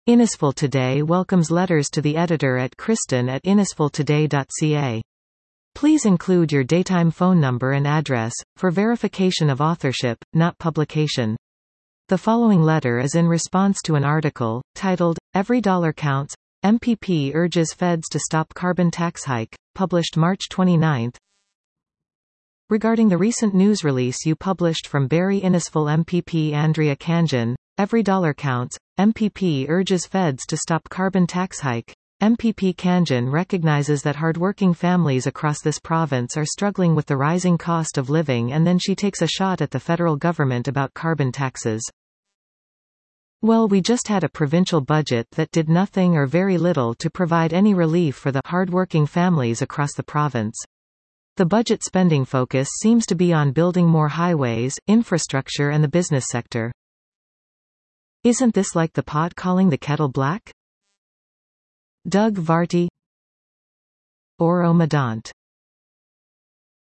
Innisfil Today welcomes letters to the editor at kristen@innisfiltoday.ca. Please include your daytime phone number and address, for verification of authorship, not publication. The following letter is in response to an article, titled, "Every Dollar Counts, MPP Urges Feds to Stop Carbon Tax Hike," published March 29. Regarding the recent news release you published from Barrie Innisfil MPP Andrea Khanjin, "Every Dollar Counts, MPP Urges Feds to Stop Carbon Tax Hike." MPP Khanjin recognizes that hardworking families across this province are struggling with the rising cost of living, and then she takes a shot at the federal government about carbon taxes. "Well, we just had a provincial budget that did nothing or very little to provide any relief for the hardworking families across the province. The budget spending focus seems to be on building more highways, infrastructure and the business sector. Isn't this like the pot calling the kettle black?" Doug Varty, Oro Medant.